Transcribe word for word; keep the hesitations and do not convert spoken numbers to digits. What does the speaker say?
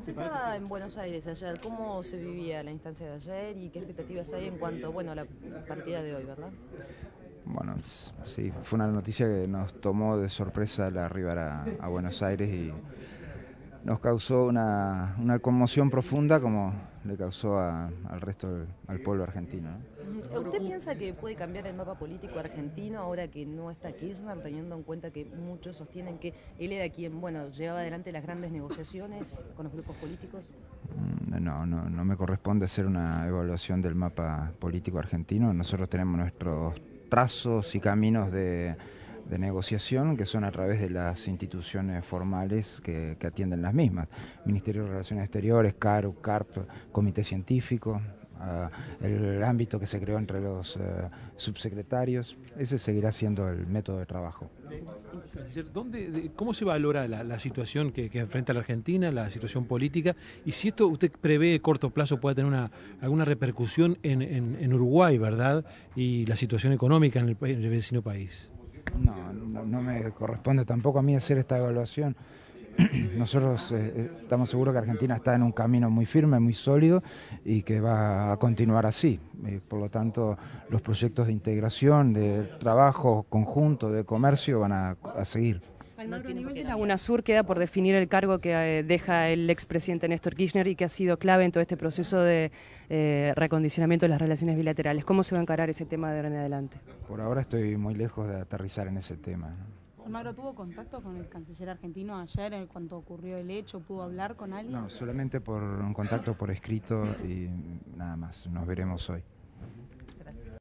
Usted estaba en Buenos Aires ayer. ¿Cómo se vivía la instancia de ayer y qué expectativas hay en cuanto, bueno, a la partida de hoy, verdad? Bueno, s- sí, fue una noticia que nos tomó de sorpresa al arribar a, a Buenos Aires y nos causó una, una conmoción profunda como le causó a- al resto del al pueblo argentino, ¿no? Ujú. ¿Usted piensa que puede cambiar el mapa político argentino ahora que no está Kirchner, teniendo en cuenta que muchos sostienen que él era quien, bueno, llevaba adelante las grandes negociaciones con los grupos políticos? Mm, No, no, no me corresponde hacer una evaluación del mapa político argentino. Nosotros tenemos nuestros trazos y caminos de, de negociación que son a través de las instituciones formales que, que atienden las mismas. Ministerio de Relaciones Exteriores, CARU, CARP, Comité Científico, ah, el ámbito que se creó entre los eh, subsecretarios. Ese seguirá siendo el método de trabajo. Canciller, ¿dónde, de- ¿cómo se valora la, la situación que, que enfrenta la Argentina, la situación política? Y si esto usted prevé a corto plazo puede tener una, alguna repercusión en, en- en Uruguay, ¿verdad? Y la situación económica en el, pa- en el vecino país. No, no, no me corresponde tampoco a mí hacer esta evaluación. Nosotros eh, estamos seguros que Argentina está en un camino muy firme, muy sólido y que va a continuar así. Eh, por lo tanto, los proyectos de integración, de trabajo conjunto, de comercio van a, a seguir. No Almagro, a tiene por nivel qué de cambiar. Laguna Sur queda por definir el cargo que eh, deja el expresidente Néstor Kirchner y que ha sido clave en todo este proceso de eh, recondicionamiento de las relaciones bilaterales. ¿Cómo se va a encarar ese tema de ahora en adelante? Por ahora estoy muy lejos de aterrizar en ese tema, ¿no? Almagro, ¿tuvo contacto con el canciller argentino ayer en cuanto ocurrió el hecho? ¿Pudo hablar con alguien? No, solamente por un contacto por escrito y nada más. Nos veremos hoy.